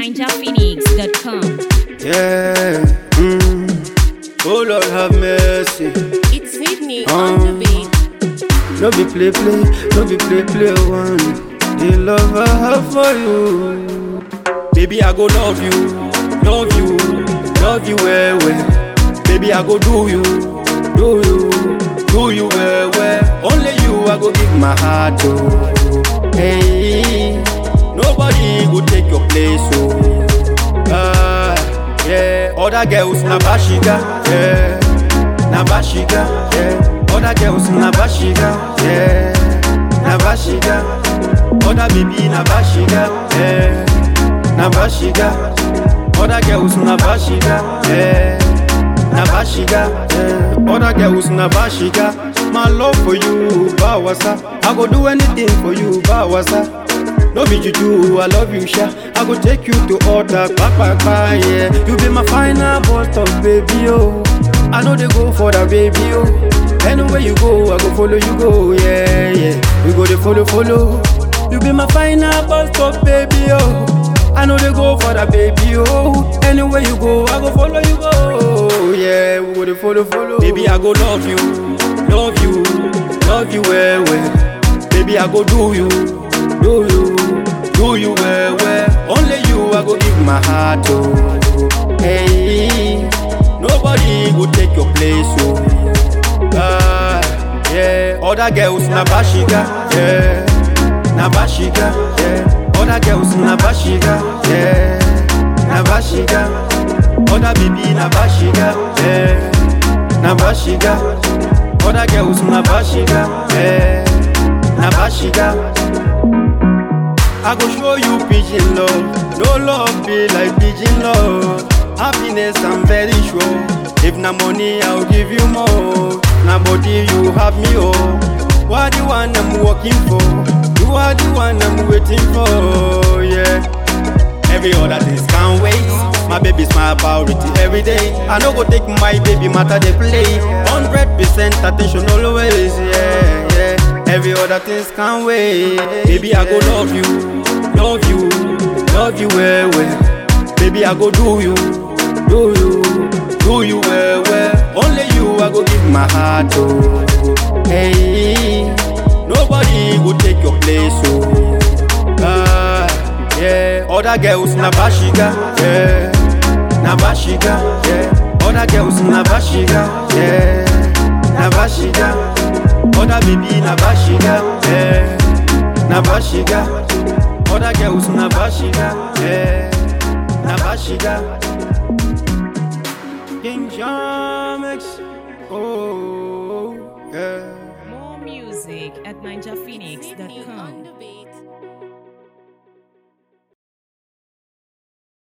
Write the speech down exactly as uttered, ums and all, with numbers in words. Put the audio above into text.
ninja phoenix dot com. Yeah, mm. Oh Lord have mercy. It's Sydney on the beat. No be play play, no be play play one. The love I have for you, baby I go love you, love you, love you well well. Baby I go do you, do you, do you well well. Only you I go give my heart to. Hey, nobody go take your place, oh. Ah, yeah. Other girls na bashiga, yeah. Na bashiga, yeah. Other girls na bashiga, yeah. Na bashiga. Other baby na bashiga, yeah. Na bashiga. Other girls na bashiga, yeah. Na bashiga, yeah. Other girls na bashiga. My love for you, bawasa. I go do anything for you, bawasa. No be juju, I love you, sha. I go take you to order, pa pa pa, yeah. You be my final boss of baby, oh. I know they go for that baby, oh. Anywhere you go, I go follow you go, yeah, yeah. We go to follow, follow. You be my final boss of baby, oh. I know they go for that baby, oh. Anywhere you go, I go follow you go, yeah. We go to follow, follow. Baby, I go love you, love you, love you well, well. Baby, I go do you, do you, do you well, well. Only you I go give my heart to. Hey, nobody go take your place, oh. Ah, yeah. Other girls na bashiga, yeah. Na bashiga, yeah. Other girls na bashiga, yeah. Na bashiga. Other baby na bashiga, yeah. Na bashiga. Other girls na bashiga, yeah. Na bashiga. I go show you pigeon love. No love be like pigeon love. Happiness I'm very sure. If na money I'll give you more. Na body you have me oh. You are the one I'm working for. You are the one I'm waiting for. Yeah. Every other things can't wait. My baby's my priority every day. I no go take my baby matter they play. Hundred percent attention always. Yeah, yeah. Every other things can't wait. Baby I go love you, love you, love you well well. Baby I go do you, do you, do you well well. Only you I go give my heart to. Hey, nobody go take your place, oh. Ah, yeah. Other girls na bashiga, yeah. Na bashiga, yeah. Other girls na bashiga, yeah. Na bashiga. Other baby na bashiga, yeah. Na bashiga. Other girls na bashiga, yeah. Na bashiga. King Jamex, oh, yeah. More music at ninja phoenix dot Sydney com. on the beat.